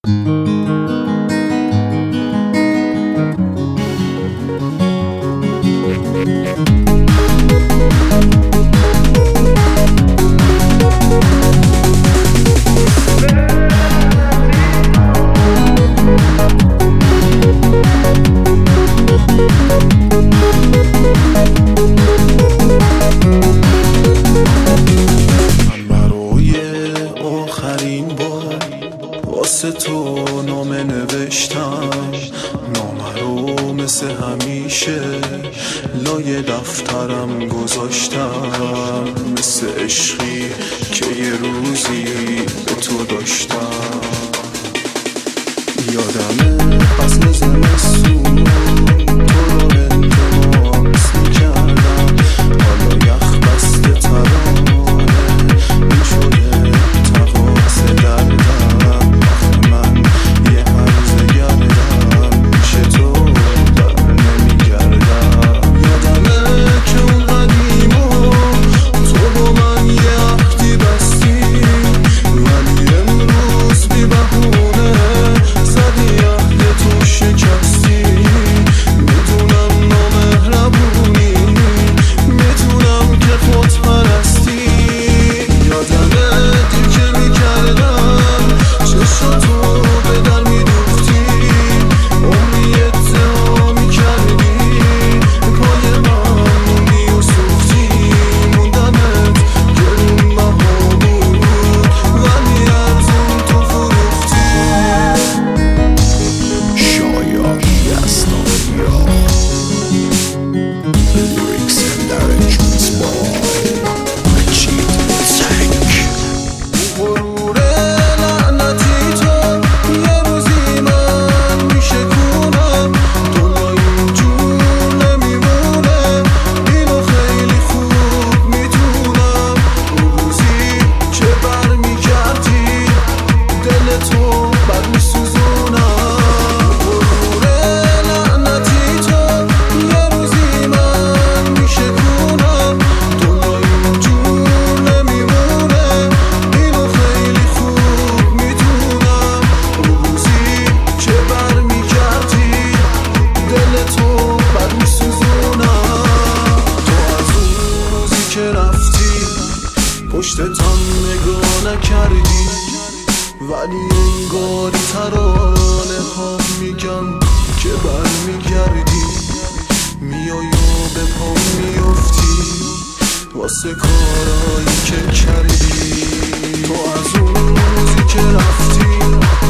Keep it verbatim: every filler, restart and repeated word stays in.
واسه تو نامه نوشتم، نامه رو مثل همیشه لای دفترم گذاشتم، مثل عشقی که یه روزی به تو داشتم. یادمه فصل زمستون تو رو التماس میکردم، حالا یخ بسته ترانه میشده تقاس دردم. آخه من یه هرزه گردم پیش تو در نمیگردم. یادمه که اون قدیما تو با من یه عهدی بستی، ولی امروز بی بهونه زدی عهد تو شکستی. میدونم نامهربونی، میدونم که خودپرستی. یادمه دیر که میکردم چشاتو به در میدوختی، عمری ادعا میکردی پای من موندی و سوختی. موندنت گرون بها بود ولی ارزون تو فروختی. شایان یزدانیان Lyrics and arrangements by Majid Tank. غرور لعنتی تو یه روزی من میشکونم، دنیا اینجور نمیمونه، اینو خیلی خوب میدونم. اون روزی که برمیگردی دل تو بر میسوزونم. غرور لعنتی تو یه روزی من میشکونم، دنیا اینجور نمیمونه، اینو خیلی خوب میدونم. اون روزی که برمیگردی دل تو بر میسوزونم. تو از اون روزی که رفتی پشتتم نگاه نکردی، ولی انگاری ترانه ها میگن که برمیگردی. میای و به پا میفتی واسه کارایی که کردی. تو از اون روزی که رفتی